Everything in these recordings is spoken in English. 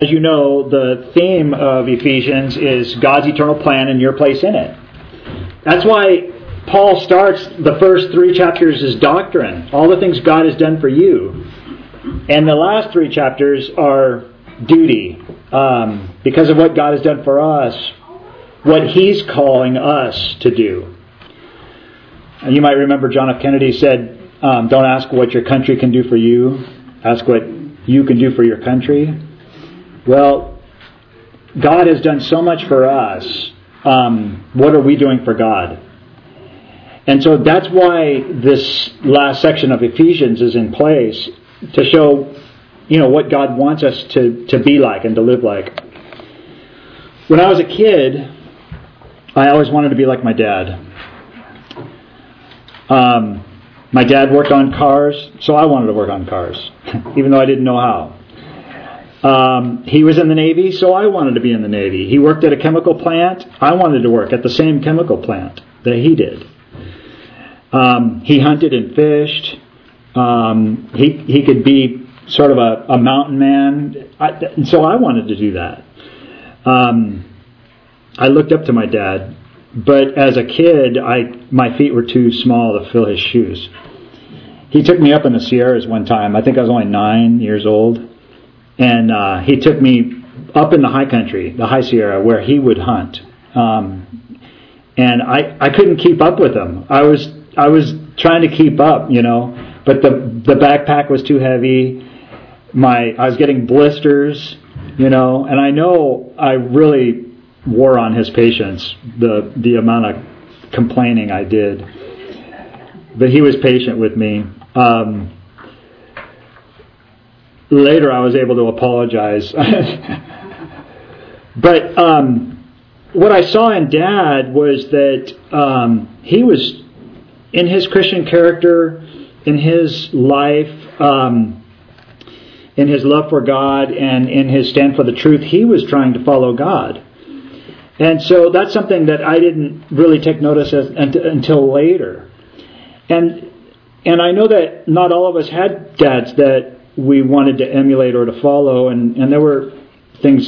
As you know, the theme of Ephesians is God's eternal plan and your place in it. That's why Paul starts the first 3 chapters as doctrine, all the things God has done for you. And the last 3 chapters are duty, because of what God has done for us, what He's calling us to do. And you might remember John F. Kennedy said, don't ask what your country can do for you, ask what you can do for your country. Well, God has done so much for us. What are we doing for God? And so that's why this last section of Ephesians is in place, to show, what God wants us to be like and to live like. When I was a kid, I always wanted to be like my dad. My dad worked on cars, so I wanted to work on cars, even though I didn't know how. He was in the Navy, so I wanted to be in the Navy. He worked at a chemical plant. I wanted to work at the same chemical plant that he did. He hunted and fished. He could be sort of a mountain man. And so I wanted to do that. I looked up to my dad. But as a kid, my feet were too small to fill his shoes. He took me up in the Sierras one time. I think I was only 9 years old. And he took me up in the high country, the high Sierra, where he would hunt. And I couldn't keep up with him. I was trying to keep up, but the backpack was too heavy. I was getting blisters, and I know I really wore on his patience, the amount of complaining I did. But he was patient with me. Later I was able to apologize. But what I saw in Dad was that he was, in his Christian character, in his life, in his love for God, and in his stand for the truth, he was trying to follow God. And so that's something that I didn't really take notice of until later. And I know that not all of us had dads that we wanted to emulate or to follow, and there were things,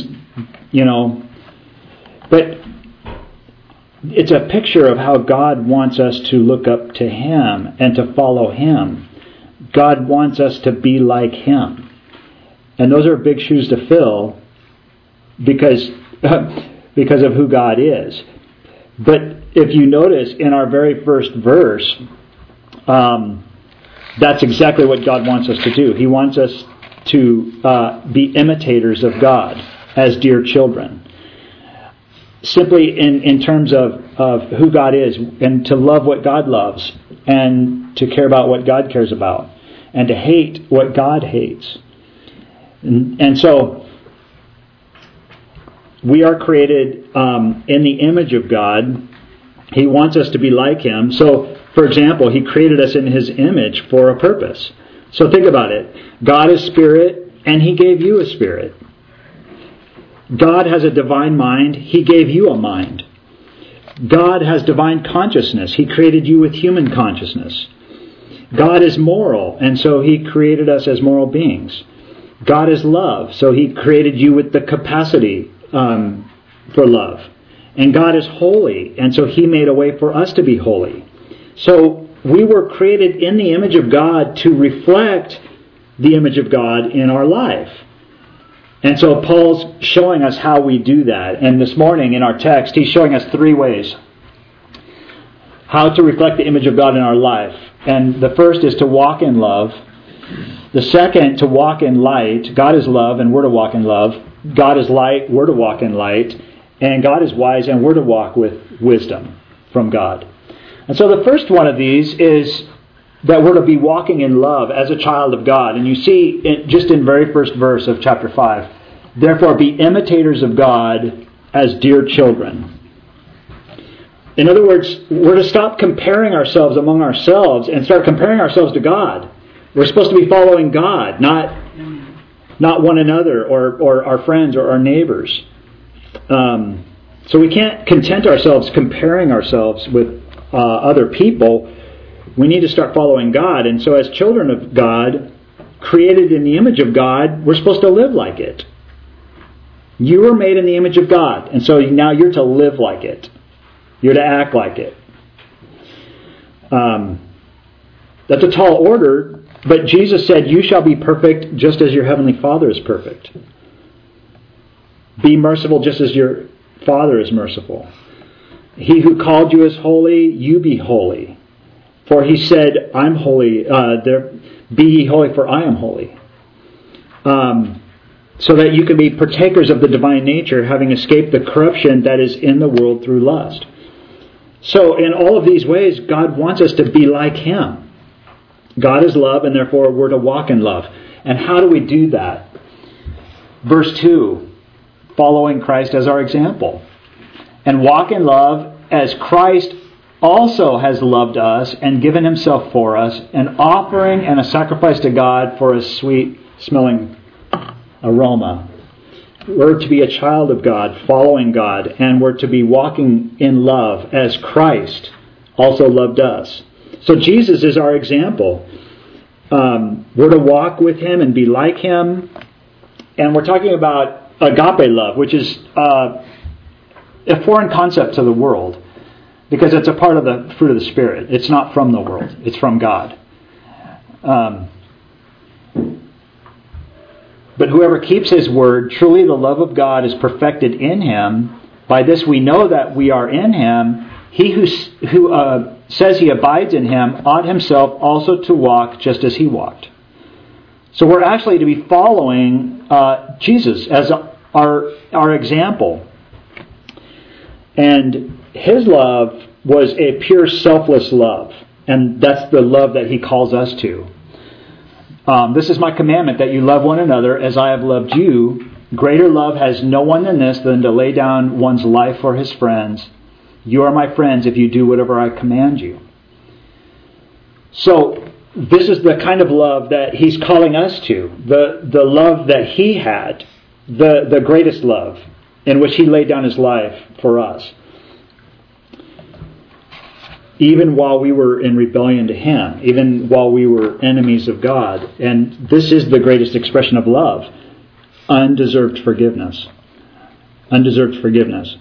but it's a picture of how God wants us to look up to Him and to follow Him. God wants us to be like Him. And those are big shoes to fill because of who God is. But if you notice in our very first verse, that's exactly what God wants us to do. He wants us to be imitators of God as dear children. Simply in terms of who God is, and to love what God loves, and to care about what God cares about, and to hate what God hates. And so we are created in the image of God. He wants us to be like Him. So, for example, He created us in His image for a purpose. So think about it. God is spirit, and He gave you a spirit. God has a divine mind. He gave you a mind. God has divine consciousness. He created you with human consciousness. God is moral, and so He created us as moral beings. God is love, so He created you with the capacity for love. And God is holy, and so He made a way for us to be holy. So we were created in the image of God to reflect the image of God in our life. And so Paul's showing us how we do that. And this morning in our text, he's showing us 3 ways how to reflect the image of God in our life. And the first is to walk in love. The second, to walk in light. God is love, and we're to walk in love. God is light, we're to walk in light. And God is wise, and we're to walk with wisdom from God. And so the first one of these is that we're to be walking in love as a child of God. And you see, just in very first verse of chapter 5, therefore be imitators of God as dear children. In other words, we're to stop comparing ourselves among ourselves and start comparing ourselves to God. We're supposed to be following God, not one another or our friends or our neighbors. So we can't content ourselves comparing ourselves with other people. We need to start following God. And so as children of God, created in the image of God, we're supposed to live like it. You were made in the image of God, and so now you're to live like it. You're to act like it. That's a tall order, but Jesus said, you shall be perfect just as your heavenly Father is perfect. Be merciful just as your Father is merciful. He who called you is holy, you be holy. For he said, I'm holy, be ye holy, for I am holy. So that you can be partakers of the divine nature, having escaped the corruption that is in the world through lust. So in all of these ways, God wants us to be like Him. God is love, and therefore we're to walk in love. And how do we do that? Verse 2, following Christ as our example. And walk in love as Christ also has loved us and given Himself for us, an offering and a sacrifice to God for a sweet-smelling aroma. We're to be a child of God, following God, and we're to be walking in love as Christ also loved us. So Jesus is our example. We're to walk with Him and be like Him. And we're talking about agape love, which is a foreign concept to the world, because it's a part of the fruit of the Spirit. It's not from the world. It's from God. But whoever keeps His word, truly the love of God is perfected in him. By this we know that we are in Him. He who says he abides in Him ought himself also to walk just as He walked. So we're actually to be following Jesus as our example. And His love was a pure selfless love. And that's the love that He calls us to. This is my commandment, that you love one another as I have loved you. Greater love has no one than this, than to lay down one's life for his friends. You are my friends if you do whatever I command you. So this is the kind of love that He's calling us to. The love that He had. The greatest love, in which He laid down His life for us. Even while we were in rebellion to Him. Even while we were enemies of God. And this is the greatest expression of love. Undeserved forgiveness. Undeserved forgiveness.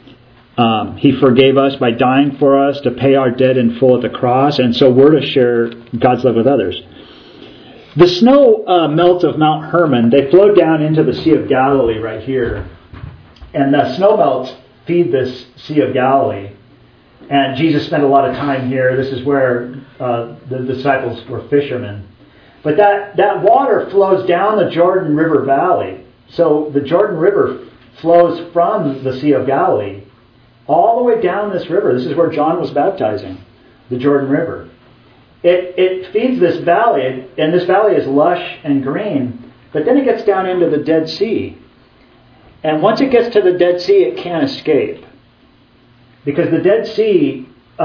He forgave us by dying for us to pay our debt in full at the cross. And so we're to share God's love with others. The snow melt of Mount Hermon, they flowed down into the Sea of Galilee right here. And the snow melts feed this Sea of Galilee. And Jesus spent a lot of time here. This is where the disciples were fishermen. But that water flows down the Jordan River Valley. So the Jordan River flows from the Sea of Galilee all the way down this river. This is where John was baptizing, the Jordan River. It feeds this valley, and this valley is lush and green, but then it gets down into the Dead Sea. And once it gets to the Dead Sea, it can't escape. Because the Dead Sea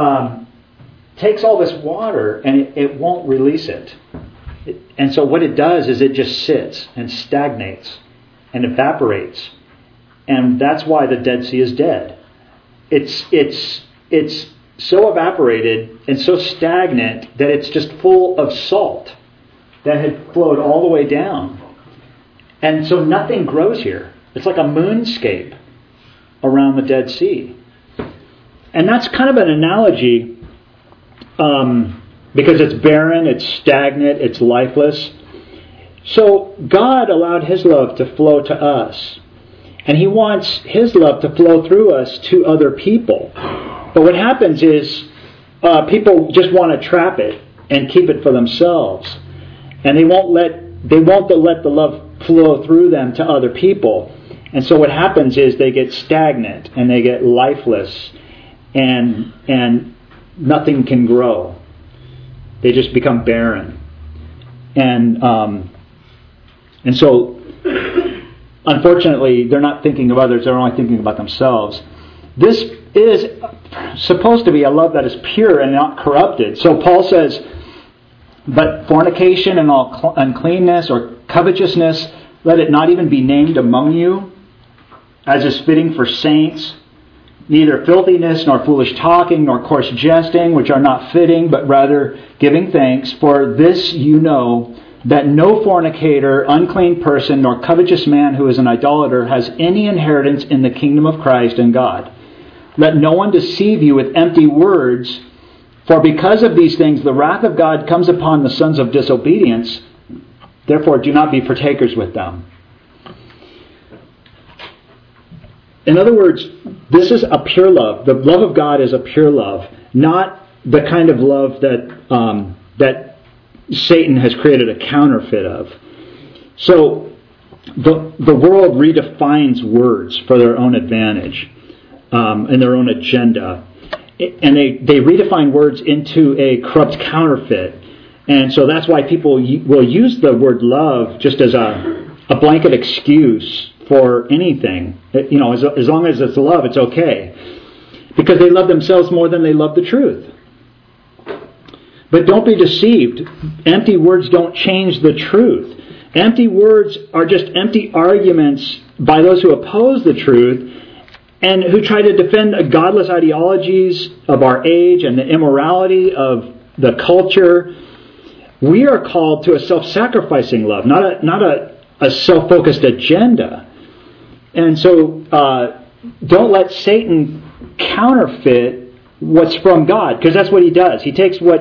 takes all this water and it won't release it. And so what it does is it just sits and stagnates and evaporates. And that's why the Dead Sea is dead. It's so evaporated and so stagnant that it's just full of salt that had flowed all the way down. And so nothing grows here. It's like a moonscape around the Dead Sea. And that's kind of an analogy because it's barren, it's stagnant, it's lifeless. So God allowed His love to flow to us. And He wants His love to flow through us to other people. But what happens is people just want to trap it and keep it for themselves. And they won't let the love flow through them to other people. And so what happens is they get stagnant and they get lifeless and nothing can grow. They just become barren. And so unfortunately, they're not thinking of others, they're only thinking about themselves. This is supposed to be a love that is pure and not corrupted. So Paul says, but fornication and all uncleanness or covetousness, let it not even be named among you, as is fitting for saints. Neither filthiness, nor foolish talking, nor coarse jesting, which are not fitting, but rather giving thanks. For this you know, that no fornicator, unclean person, nor covetous man who is an idolater has any inheritance in the kingdom of Christ and God. Let no one deceive you with empty words, for because of these things the wrath of God comes upon the sons of disobedience. Therefore do not be partakers with them. In other words, this is a pure love. The love of God is a pure love, not the kind of love that Satan has created a counterfeit of. So the world redefines words for their own advantage and their own agenda. And they redefine words into a corrupt counterfeit. And so that's why people will use the word love just as a blanket excuse for anything. You know, as long as it's love, it's okay. Because they love themselves more than they love the truth. But don't be deceived. Empty words don't change the truth. Empty words are just empty arguments by those who oppose the truth and who try to defend godless ideologies of our age and the immorality of the culture. We are called to a self-sacrificing love, not a self-focused agenda. And so don't let Satan counterfeit what's from God, because that's what he does. He takes what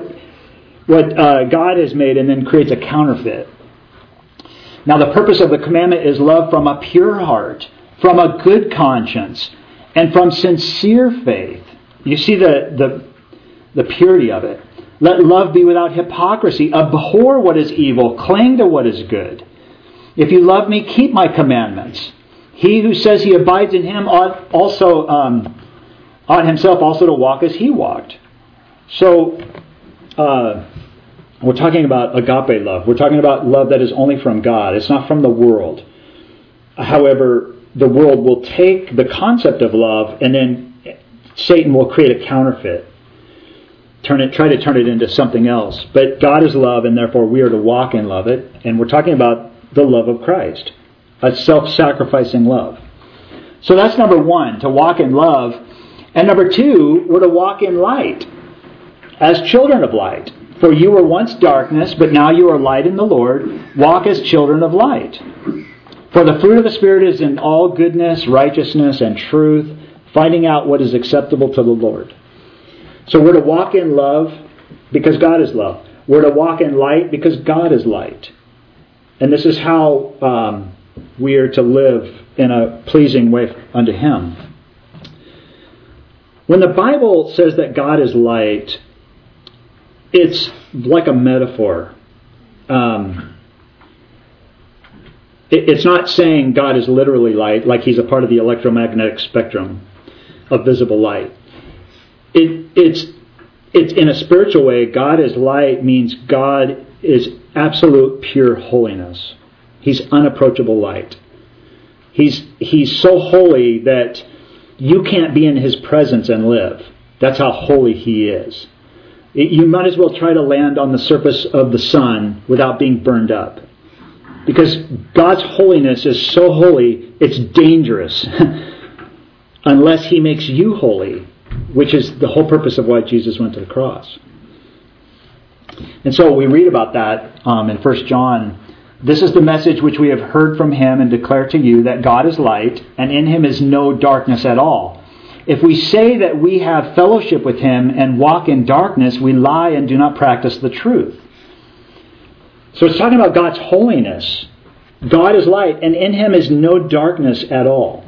God has made and then creates a counterfeit. Now the purpose of the commandment is love from a pure heart, from a good conscience, and from sincere faith. You see the purity of it. Let love be without hypocrisy. Abhor what is evil. Cling to what is good. If you love me, keep my commandments. He who says he abides in him ought himself also to walk as he walked. So, we're talking about agape love. We're talking about love that is only from God. It's not from the world. However, the world will take the concept of love and then Satan will create a counterfeit. Try to turn it into something else. But God is love, and therefore we are to walk in love it. And we're talking about the love of Christ. A self-sacrificing love. So that's number one, to walk in love. And number two, we're to walk in light. As children of light. For you were once darkness, but now you are light in the Lord. Walk as children of light. For the fruit of the Spirit is in all goodness, righteousness, and truth, finding out what is acceptable to the Lord. So we're to walk in love because God is love. We're to walk in light because God is light. And this is how we are to live in a pleasing way unto Him. When the Bible says that God is light, it's like a metaphor. It's not saying God is literally light, like He's a part of the electromagnetic spectrum of visible light. It's in a spiritual way. God is light means God is absolute pure holiness. He's unapproachable light. He's so holy that you can't be in His presence and live. That's how holy He is. You might as well try to land on the surface of the sun without being burned up. Because God's holiness is so holy, it's dangerous. Unless He makes you holy, which is the whole purpose of why Jesus went to the cross. And so we read about that in 1 John. This is the message which we have heard from Him and declare to you, that God is light, and in Him is no darkness at all. If we say that we have fellowship with Him and walk in darkness, we lie and do not practice the truth. So it's talking about God's holiness. God is light, and in Him is no darkness at all.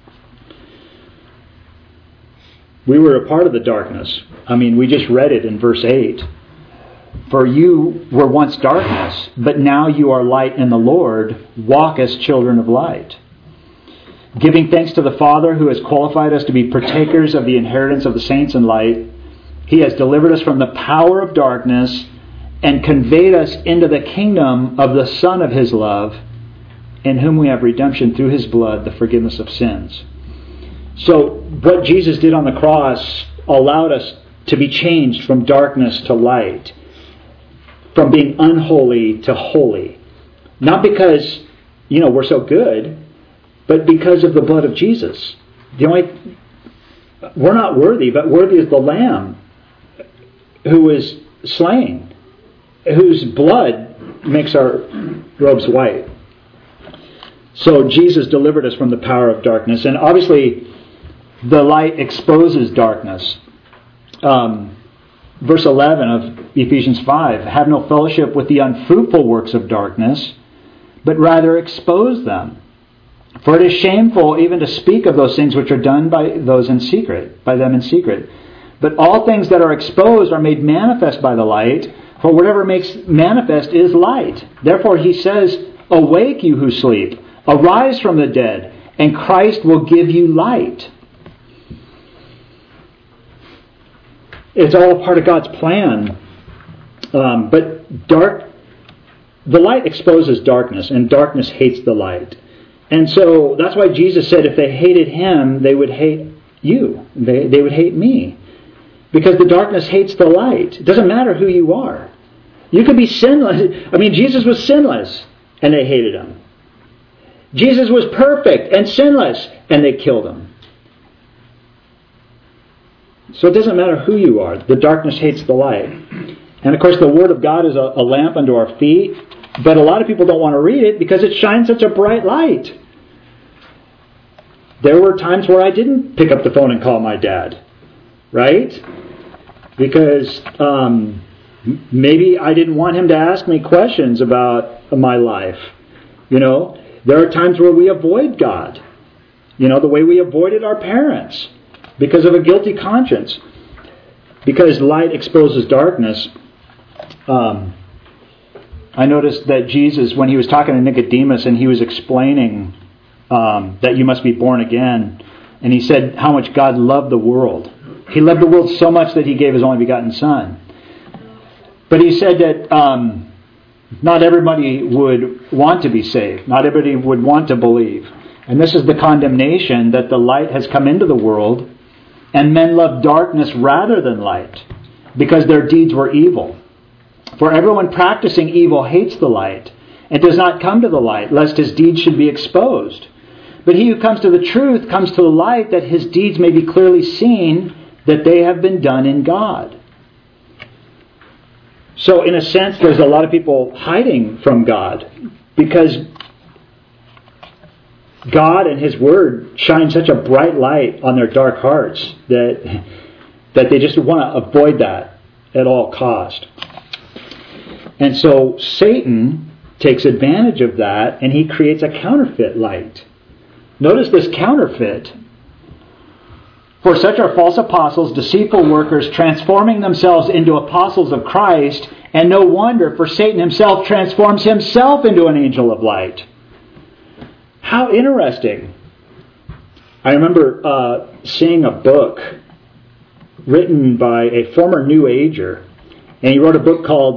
We were a part of the darkness. We just read it in verse 8. For you were once darkness, but now you are light in the Lord. Walk as children of light. Giving thanks to the Father who has qualified us to be partakers of the inheritance of the saints in light. He has delivered us from the power of darkness and conveyed us into the kingdom of the Son of His love, in whom we have redemption through His blood, the forgiveness of sins. So what Jesus did on the cross allowed us to be changed from darkness to light, from being unholy to holy. Not because, we're so good, but because of the blood of Jesus. We're not worthy, but worthy is the Lamb who was slain, whose blood makes our robes white. So Jesus delivered us from the power of darkness. And obviously, the light exposes darkness. Verse 11 of Ephesians 5, have no fellowship with the unfruitful works of darkness, but rather expose them. For it is shameful even to speak of those things which are done by them in secret. But all things that are exposed are made manifest by the light, for whatever makes manifest is light. Therefore he says, awake you who sleep, arise from the dead, and Christ will give you light. It's all a part of God's plan. But the light exposes darkness, and darkness hates the light. And so that's why Jesus said if they hated Him, they would hate you. They would hate me. Because the darkness hates the light. It doesn't matter who you are. You could be sinless. I mean, Jesus was sinless, and they hated Him. Jesus was perfect and sinless, and they killed Him. So it doesn't matter who you are. The darkness hates the light. And of course the Word of God is a lamp unto our feet. But a lot of people don't want to read it because it shines such a bright light. There were times where I didn't pick up the phone and call my dad. Right? Because maybe I didn't want him to ask me questions about my life. There are times where we avoid God. The way we avoided our parents. Because of a guilty conscience. Because light exposes darkness. I noticed that Jesus, when He was talking to Nicodemus and He was explaining that you must be born again, and He said how much God loved the world. He loved the world so much that He gave His only begotten Son. But He said that not everybody would want to be saved. Not everybody would want to believe. And this is the condemnation that the light has come into the world, and men love darkness rather than light, because their deeds were evil. For everyone practicing evil hates the light, and does not come to the light, lest his deeds should be exposed. But he who comes to the truth comes to the light, that his deeds may be clearly seen, that they have been done in God. So in a sense, there's a lot of people hiding from God, because God and His Word shine such a bright light on their dark hearts that they just want to avoid that at all cost. And so Satan takes advantage of that, and he creates a counterfeit light. Notice this counterfeit. For such are false apostles, deceitful workers, transforming themselves into apostles of Christ, and no wonder, for Satan himself transforms himself into an angel of light. How interesting. I remember seeing a book written by a former New Ager. And he wrote a book called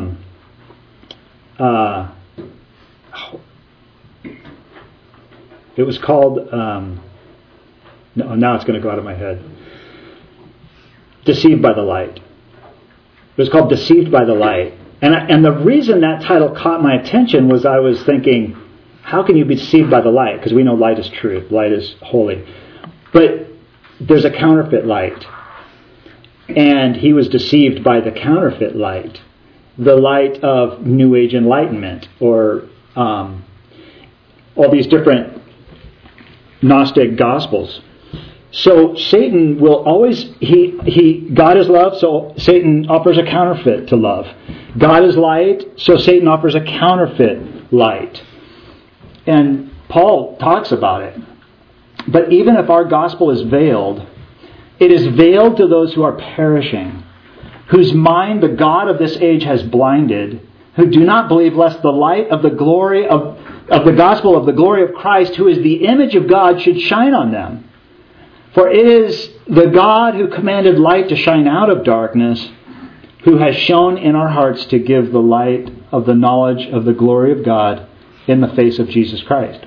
it was called now it's going to go out of my head. Deceived by the Light. It was called Deceived by the Light. And the reason that title caught my attention was I was thinking, how can you be deceived by the light? Because we know light is truth. Light is holy. But there's a counterfeit light. And he was deceived by the counterfeit light. The light of New Age enlightenment. Or all these different Gnostic gospels. So Satan will always... God is love, so Satan offers a counterfeit to love. God is light, so Satan offers a counterfeit light. And Paul talks about it. But even if our gospel is veiled, it is veiled to those who are perishing, whose mind the God of this age has blinded, who do not believe lest the light of the glory of the gospel of the glory of Christ, who is the image of God, should shine on them. For it is the God who commanded light to shine out of darkness, who has shone in our hearts to give the light of the knowledge of the glory of God in the face of Jesus Christ.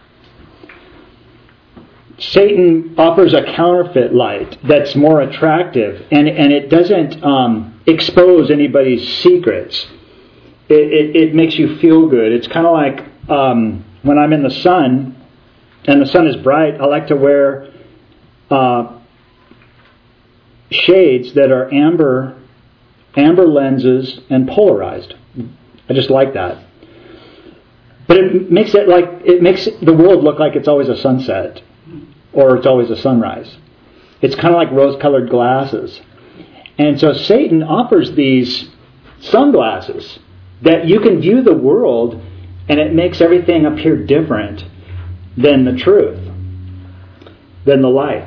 Satan offers a counterfeit light that's more attractive, and it doesn't expose anybody's secrets. It makes you feel good. It's kind of like when I'm in the sun, and the sun is bright, I like to wear shades that are amber lenses and polarized. I just like that. But it makes the world look like it's always a sunset or it's always a sunrise. It's kind of like rose-colored glasses. And so Satan offers these sunglasses that you can view the world and it makes everything appear different than the truth, than the light.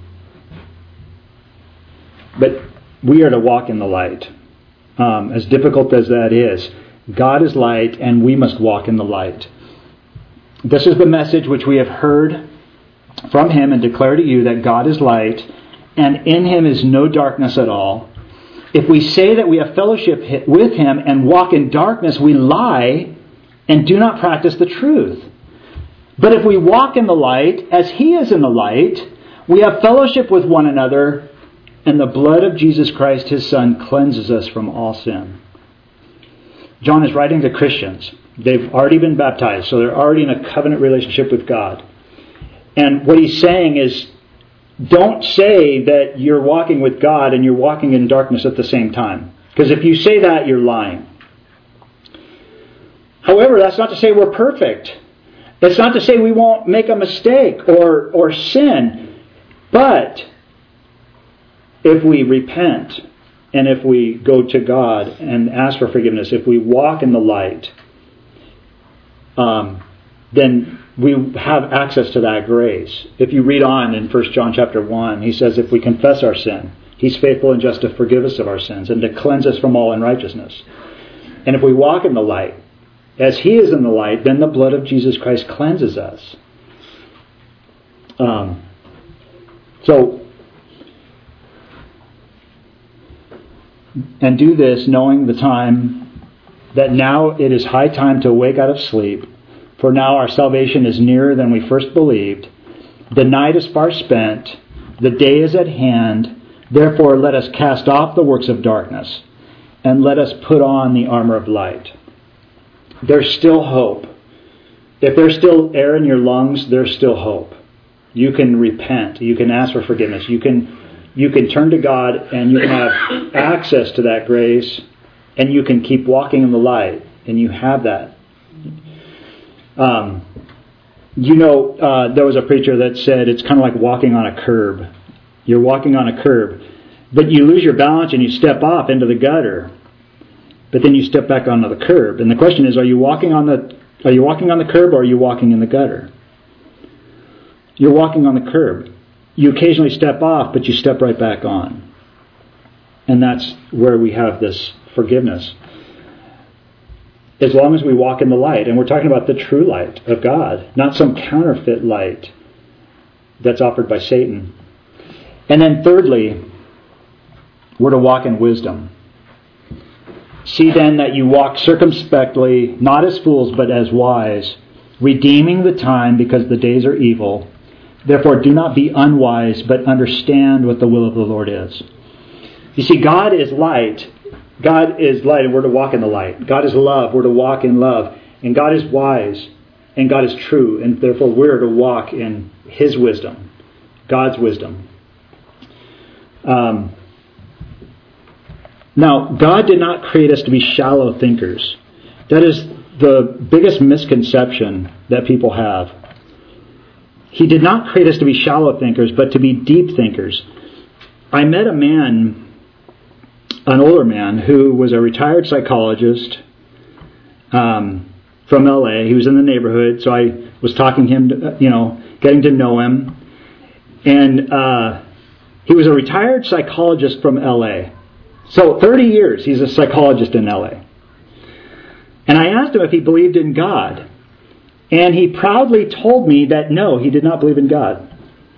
But we are to walk in the light. As difficult as that is, God is light and we must walk in the light. This is the message which we have heard from Him and declare to you, that God is light and in Him is no darkness at all. If we say that we have fellowship with Him and walk in darkness, we lie and do not practice the truth. But if we walk in the light as He is in the light, we have fellowship with one another, and the blood of Jesus Christ, His Son, cleanses us from all sin. John is writing to Christians. They've already been baptized, so they're already in a covenant relationship with God. And what he's saying is, don't say that you're walking with God and you're walking in darkness at the same time. Because if you say that, you're lying. However, that's not to say we're perfect. It's not to say we won't make a mistake or sin. But if we repent and if we go to God and ask for forgiveness, if we walk in the light, then we have access to that grace. If you read on in 1 John chapter 1, he says, if we confess our sin, He's faithful and just to forgive us of our sins and to cleanse us from all unrighteousness. And if we walk in the light, as He is in the light, then the blood of Jesus Christ cleanses us. And do this knowing the time, that now it is high time to wake out of sleep. For now our salvation is nearer than we first believed. The night is far spent. The day is at hand. Therefore let us cast off the works of darkness and let us put on the armor of light. There's still hope. If there's still air in your lungs, there's still hope. You can repent. You can ask for forgiveness. You can turn to God and you can have access to that grace and you can keep walking in the light and you have that. There was a preacher that said it's kind of like walking on a curb. You're walking on a curb, but you lose your balance and you step off into the gutter. But then you step back onto the curb. And the question is, are you walking on the curb or are you walking in the gutter? You're walking on the curb. You occasionally step off, but you step right back on. And that's where we have this forgiveness. As long as we walk in the light, and we're talking about the true light of God, not some counterfeit light that's offered by Satan. And then thirdly, we're to walk in wisdom. See then that you walk circumspectly, not as fools, but as wise, redeeming the time because the days are evil. Therefore do not be unwise, but understand what the will of the Lord is. You see, God is light. God is light and we're to walk in the light. God is love. We're to walk in love. And God is wise and God is true. And therefore we're to walk in His wisdom. God's wisdom. Now, God did not create us to be shallow thinkers. That is the biggest misconception that people have. He did not create us to be shallow thinkers, but to be deep thinkers. I met an older man who was a retired psychologist from LA. He was in the neighborhood, so I was talking to him, getting to know him. And he was a retired psychologist from LA. So 30 years he's a psychologist in LA. And I asked him if he believed in God. And he proudly told me that no, he did not believe in God.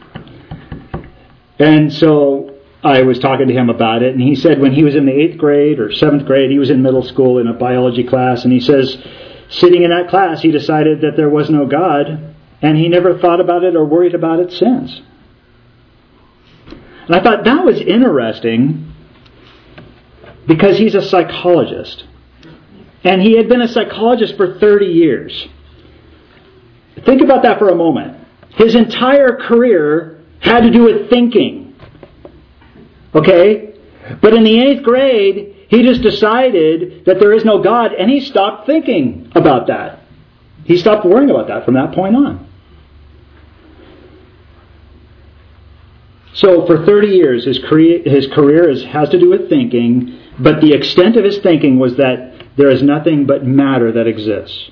And so I was talking to him about it, and he said when he was in the 8th grade or 7th grade, he was in middle school in a biology class, and he says, sitting in that class, he decided that there was no God, and he never thought about it or worried about it since. And I thought that was interesting because he's a psychologist. And he had been a psychologist for 30 years. Think about that for a moment. His entire career had to do with thinking. Okay? But in the 8th grade, He just decided that there is no God, and he stopped thinking about that. He stopped worrying about that from that point on. So for 30 years, his career has to do with thinking, but the extent of his thinking was that there is nothing but matter that exists.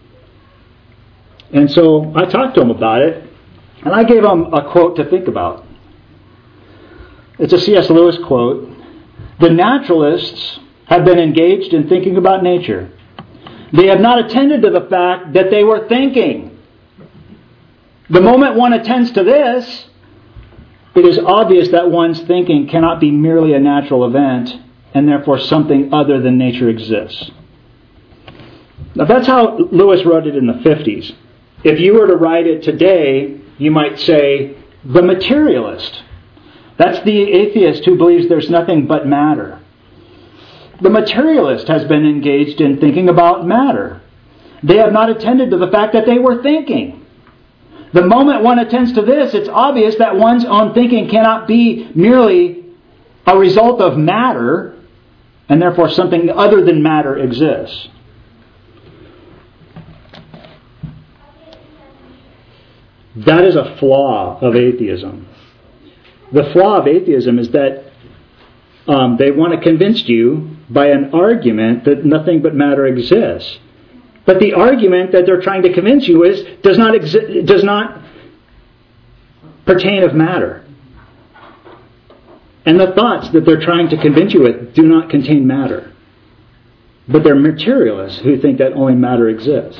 And so I talked to him about it, and I gave him a quote to think about. It's a C.S. Lewis quote. The naturalists have been engaged in thinking about nature. They have not attended to the fact that they were thinking. The moment one attends to this, it is obvious that one's thinking cannot be merely a natural event, and therefore something other than nature exists. Now that's how Lewis wrote it in the 50s. If you were to write it today, you might say, the materialist. That's the atheist who believes there's nothing but matter. The materialist has been engaged in thinking about matter. They have not attended to the fact that they were thinking. The moment one attends to this, it's obvious that one's own thinking cannot be merely a result of matter, and therefore something other than matter exists. That is a flaw of atheism. The flaw of atheism is that they want to convince you by an argument that nothing but matter exists. But the argument that they're trying to convince you does not pertain of matter. And the thoughts that they're trying to convince you with do not contain matter. But they're materialists who think that only matter exists.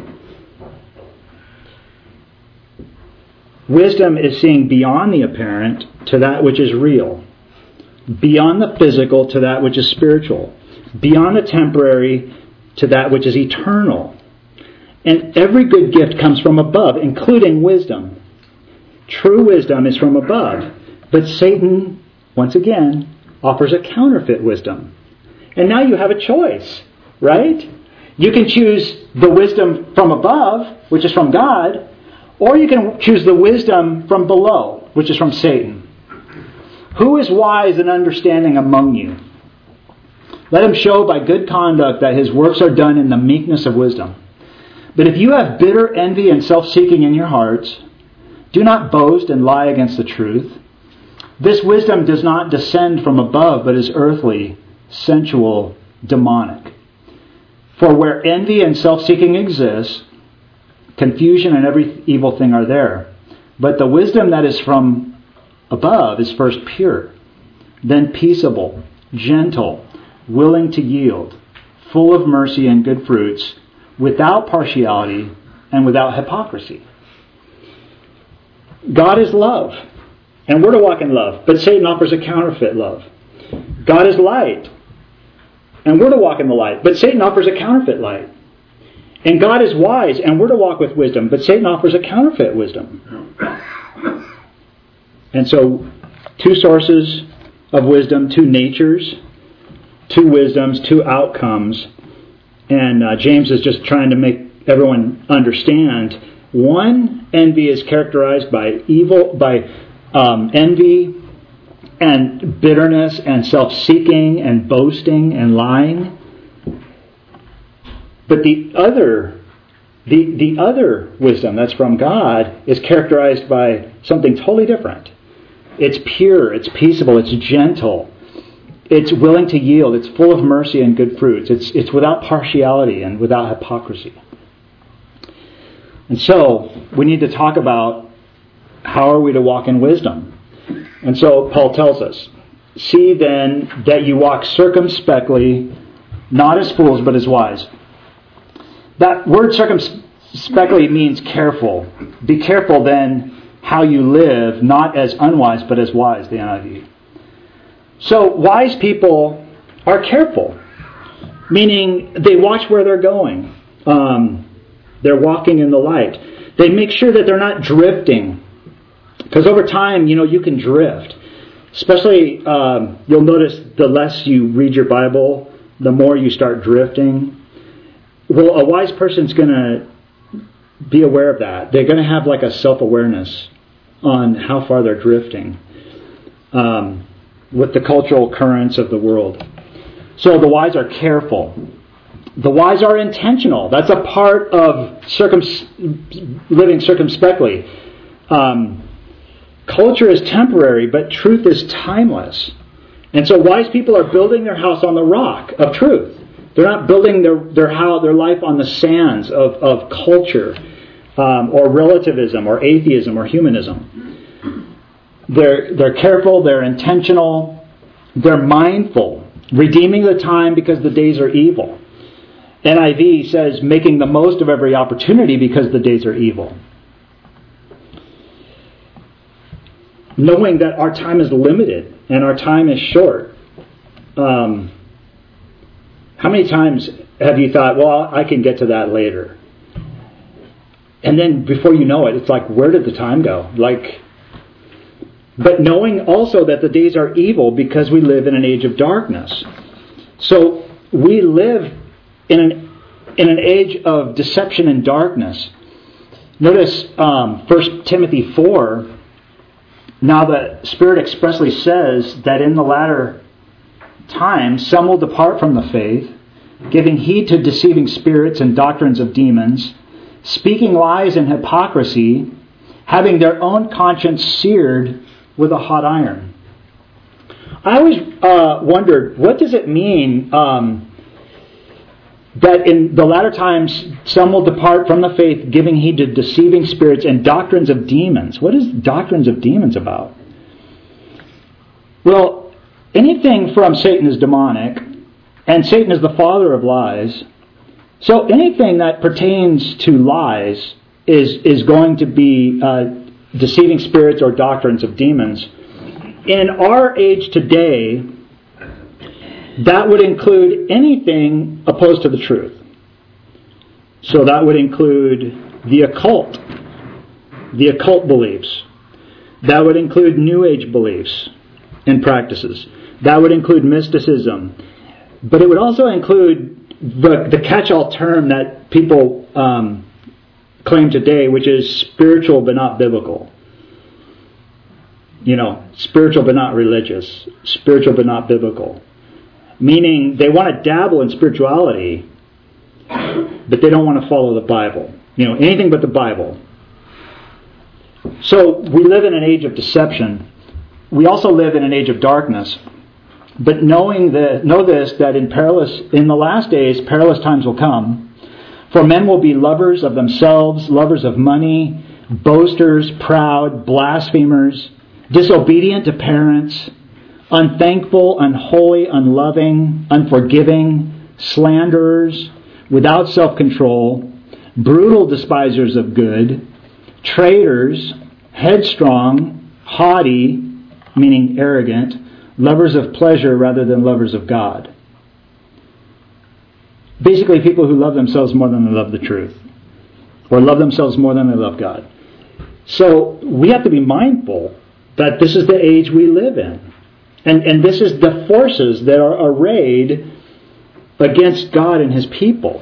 Wisdom is seeing beyond the apparent to that which is real, beyond the physical to that which is spiritual, beyond the temporary to that which is eternal. And every good gift comes from above, including wisdom. True wisdom is from above, but Satan, once again, offers a counterfeit wisdom. And now you have a choice, right? You can choose the wisdom from above, which is from God, or you can choose the wisdom from below, which is from Satan. Who is wise and understanding among you? Let him show by good conduct that his works are done in the meekness of wisdom. But if you have bitter envy and self-seeking in your hearts, do not boast and lie against the truth. This wisdom does not descend from above, but is earthly, sensual, demonic. For where envy and self-seeking exist, confusion and every evil thing are there. But the wisdom that is from above is first pure, then peaceable, gentle, willing to yield, full of mercy and good fruits, without partiality and without hypocrisy. God is love, and we're to walk in love, but Satan offers a counterfeit love. God is light, and we're to walk in the light, but Satan offers a counterfeit light. And God is wise, and we're to walk with wisdom, but Satan offers a counterfeit wisdom. And so, two sources of wisdom, two natures, two wisdoms, two outcomes. And James is just trying to make everyone understand. One, envy is characterized by envy and bitterness and self-seeking and boasting and lying. But the other wisdom that's from God is characterized by something totally different. It's pure, it's peaceable, it's gentle, it's willing to yield, it's full of mercy and good fruits, it's without partiality and without hypocrisy. And so, we need to talk about how are we to walk in wisdom. And so, Paul tells us, see then that you walk circumspectly, not as fools, but as wise. That word circumspectly means careful. Be careful then how you live, not as unwise, but as wise, the NIV. So wise people are careful, meaning they watch where they're going. They're walking in the light. They make sure that they're not drifting. Because over time, you can drift. Especially, you'll notice the less you read your Bible, the more you start drifting. Well, a wise person's going to be aware of that. They're going to have like a self-awareness on how far they're drifting with the cultural currents of the world. So the wise are careful. The wise are intentional. That's a part of living circumspectly. Culture is temporary, but truth is timeless. And so wise people are building their house on the rock of truth. They're not building their life on the sands of culture or relativism or atheism or humanism. They're careful, they're intentional, they're mindful, redeeming the time because the days are evil. NIV says making the most of every opportunity because the days are evil. Knowing that our time is limited and our time is short. How many times have you thought, well, I can get to that later? And then before you know it, it's like, where did the time go? But knowing also that the days are evil because we live in an age of darkness. So we live in an age of deception and darkness. Notice 1 Timothy 4. Now the Spirit expressly says that in the latter times some will depart from the faith, giving heed to deceiving spirits and doctrines of demons, speaking lies and hypocrisy, having their own conscience seared with a hot iron. I always wondered, what does it mean that in the latter times some will depart from the faith, giving heed to deceiving spirits and doctrines of demons? What is doctrines of demons about? Well, anything from Satan is demonic, and Satan is the father of lies. So anything that pertains to lies is going to be deceiving spirits or doctrines of demons. In our age today, that would include anything opposed to the truth. So that would include the occult beliefs. That would include New Age beliefs and practices. That would include mysticism. But it would also include the catch-all term that people claim today, which is spiritual but not biblical. Spiritual but not religious. Spiritual but not biblical. Meaning they want to dabble in spirituality, but they don't want to follow the Bible. Anything but the Bible. So we live in an age of deception. We also live in an age of darkness. But know this, that in the last days, perilous times will come. For men will be lovers of themselves, lovers of money, boasters, proud, blasphemers, disobedient to parents, unthankful, unholy, unloving, unforgiving, slanderers, without self-control, brutal despisers of good, traitors, headstrong, haughty, meaning arrogant, lovers of pleasure rather than lovers of God. Basically, people who love themselves more than they love the truth, or love themselves more than they love God. So we have to be mindful that this is the age we live in. And this is the forces that are arrayed against God and His people.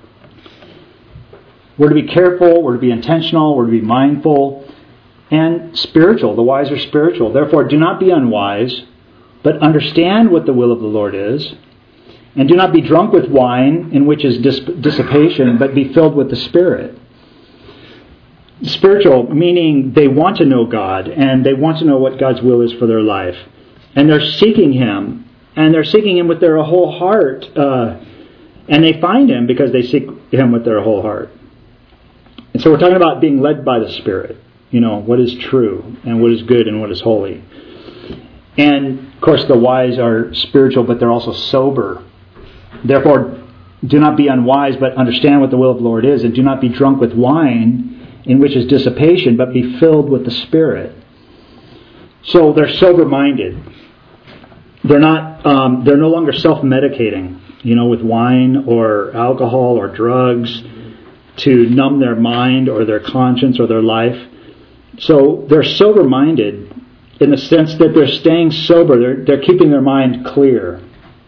We're to be careful, we're to be intentional, we're to be mindful, and spiritual. The wise are spiritual. Therefore, do not be unwise, but understand what the will of the Lord is. And do not be drunk with wine, in which is dissipation, but be filled with the Spirit. Spiritual, meaning they want to know God, and they want to know what God's will is for their life. And they're seeking Him. And they're seeking Him with their whole heart. And they find Him because they seek Him with their whole heart. And so we're talking about being led by the Spirit. What is true, and what is good, and what is holy. And, of course, the wise are spiritual, but they're also sober. Therefore, do not be unwise, but understand what the will of the Lord is. And do not be drunk with wine, in which is dissipation, but be filled with the Spirit. So they're sober-minded. They're no longer self-medicating, with wine or alcohol or drugs to numb their mind or their conscience or their life. So they're sober-minded in the sense that they're staying sober. They're keeping their mind clear.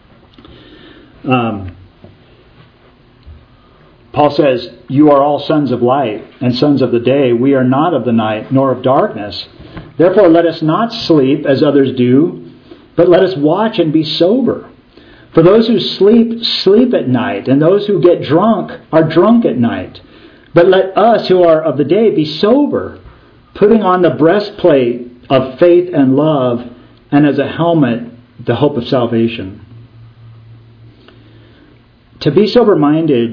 Paul says, "You are all sons of light and sons of the day. We are not of the night nor of darkness. Therefore let us not sleep as others do, but let us watch and be sober. For those who sleep, sleep at night, and those who get drunk are drunk at night. But let us who are of the day be sober, putting on the breastplate of faith and love, and as a helmet, the hope of salvation. To be sober-minded,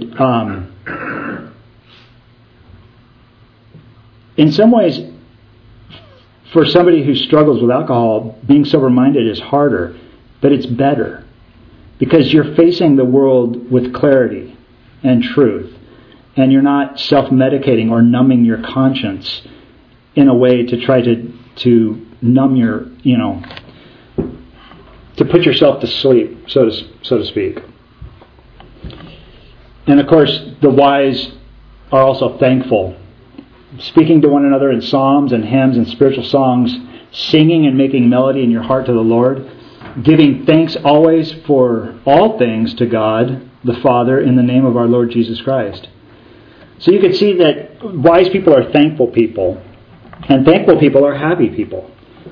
in some ways, for somebody who struggles with alcohol, being sober-minded is harder, but it's better. Because you're facing the world with clarity and truth. And you're not self-medicating or numbing your conscience in a way to try to numb your, to put yourself to sleep, so to speak. And of course, the wise are also thankful. Speaking to one another in psalms and hymns and spiritual songs, singing and making melody in your heart to the Lord, giving thanks always for all things to God, the Father, in the name of our Lord Jesus Christ. So you can see that wise people are thankful people, and thankful people are happy people.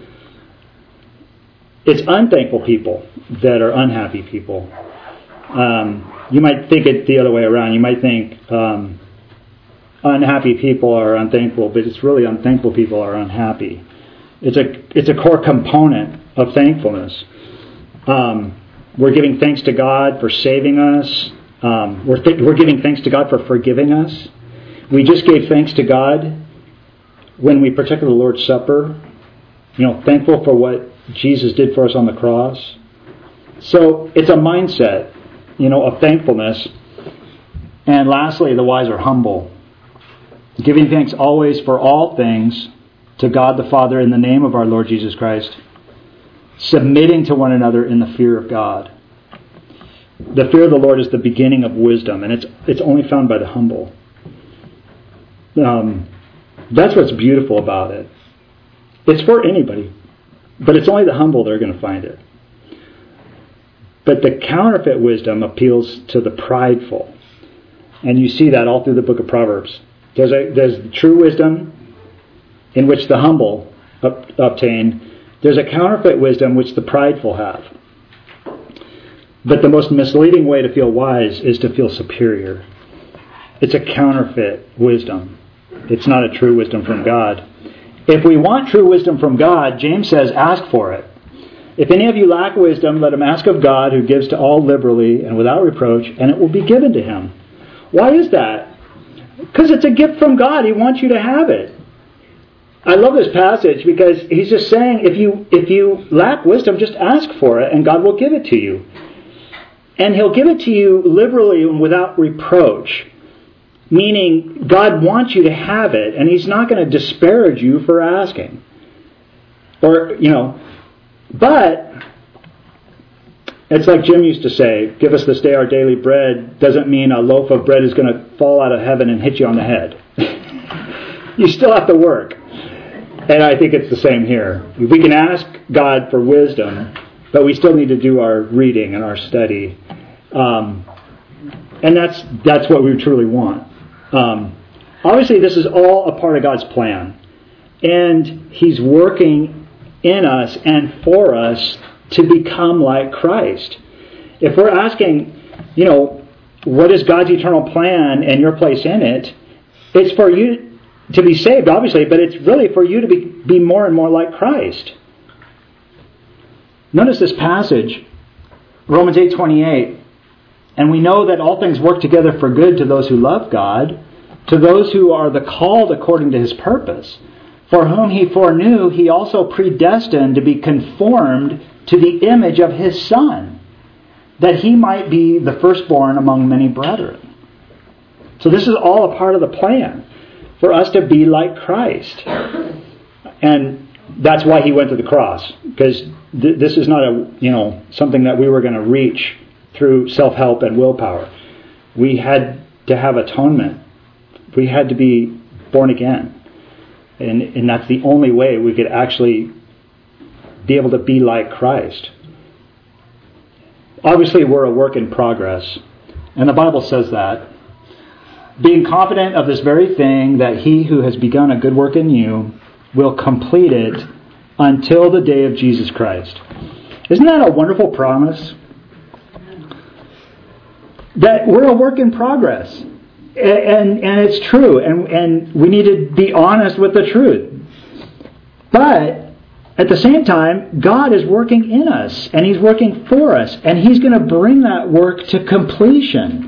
It's unthankful people that are unhappy people. You might think it the other way around. You might think unhappy people are unthankful, but it's really unthankful people are unhappy. It's a core component of thankfulness. We're giving thanks to God for saving us. We're giving thanks to God for forgiving us. We just gave thanks to God when we partook of the Lord's Supper. Thankful for what Jesus did for us on the cross. So it's a mindset, of thankfulness. And lastly, the wise are humble. Giving thanks always for all things to God the Father in the name of our Lord Jesus Christ. Submitting to one another in the fear of God. The fear of the Lord is the beginning of wisdom, and it's only found by the humble. That's what's beautiful about it. It's for anybody, but it's only the humble that are going to find it. But the counterfeit wisdom appeals to the prideful, and you see that all through the book of Proverbs. There's true wisdom in which the humble obtain. There's a counterfeit wisdom which the prideful have. But the most misleading way to feel wise is to feel superior. It's a counterfeit wisdom. It's not a true wisdom from God. If we want true wisdom from God, James says, ask for it. If any of you lack wisdom, let him ask of God, who gives to all liberally and without reproach, and it will be given to him. Why is that? Because it's a gift from God. He wants you to have it. I love this passage because he's just saying, if you lack wisdom, just ask for it, and God will give it to you. And he'll give it to you liberally and without reproach. Meaning, God wants you to have it, and he's not going to disparage you for asking. But it's like Jim used to say, give us this day our daily bread, doesn't mean a loaf of bread is going to fall out of heaven and hit you on the head. You still have to work. And I think it's the same here. We can ask God for wisdom, but we still need to do our reading and our study. And that's what we truly want. Obviously, this is all a part of God's plan. And he's working in us and for us to become like Christ. If we're asking, what is God's eternal plan and your place in it, it's for you to be saved, obviously, but it's really for you to be more and more like Christ. Notice this passage, Romans 8:28. And we know that all things work together for good to those who love God, to those who are the called according to his purpose. For whom he foreknew, he also predestined to be conformed to the image of his Son, that he might be the firstborn among many brethren. So this is all a part of the plan, for us to be like Christ. And that's why he went to the cross, because this is not something that we were going to reach through self-help and willpower. We had to have atonement. We had to be born again. And that's the only way we could actually be able to be like Christ. Obviously, we're a work in progress. And the Bible says that. Being confident of this very thing, that he who has begun a good work in you will complete it until the day of Jesus Christ. Isn't that a wonderful promise? that we're a work in progress. And it's true. And we need to be honest with the truth. But at the same time, God is working in us. And He's working for us. And He's going to bring that work to completion.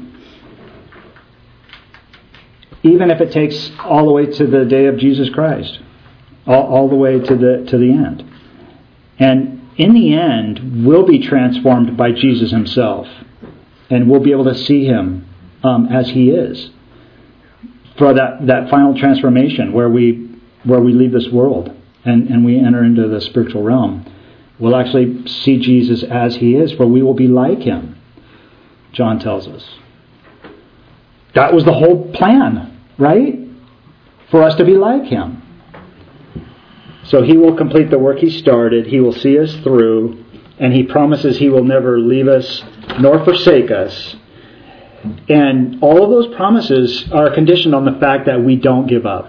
Even if it takes all the way to the day of Jesus Christ. All the way to the end. And in the end, we'll be transformed by Jesus Himself. And we'll be able to see Him as He is. For that final transformation where we leave this world and we enter into the spiritual realm. We'll actually see Jesus as He is, for we will be like Him. John tells us. That was the whole plan, right? For us to be like Him. So He will complete the work He started. He will see us through. And He promises He will never leave us nor forsake us. And all of those promises are conditioned on the fact that we don't give up.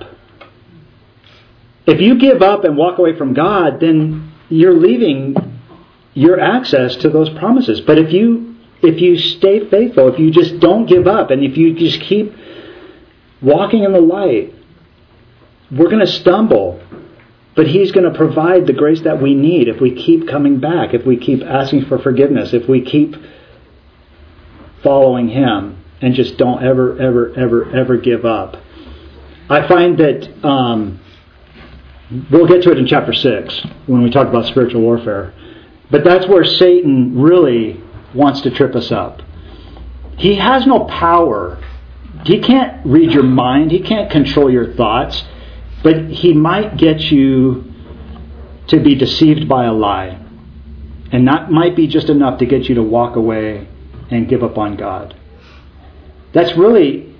If you give up and walk away from God, then you're leaving your access to those promises. But if you stay faithful, if you just don't give up, and if you just keep walking in the light, we're going to stumble. But He's going to provide the grace that we need if we keep coming back, if we keep asking for forgiveness, if we keep following Him and just don't ever give up. I find that we'll get to it in chapter 6 when we talk about spiritual warfare. But that's where Satan really wants to trip us up. He has no power. He can't read your mind. He can't control your thoughts. But he might get you to be deceived by a lie. And that might be just enough to get you to walk away and give up on God. That's really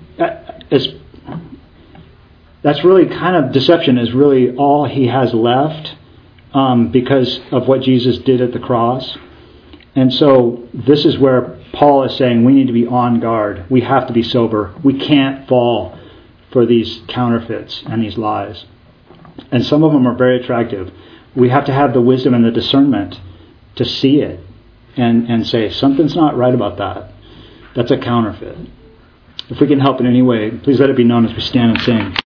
kind of deception is really all he has left because of what Jesus did at the cross. And so this is where Paul is saying we need to be on guard. We have to be sober. We can't fall for these counterfeits and these lies. And some of them are very attractive. We have to have the wisdom and the discernment to see it and say, something's not right about that. That's a counterfeit. If we can help in any way, please let it be known as we stand and sing.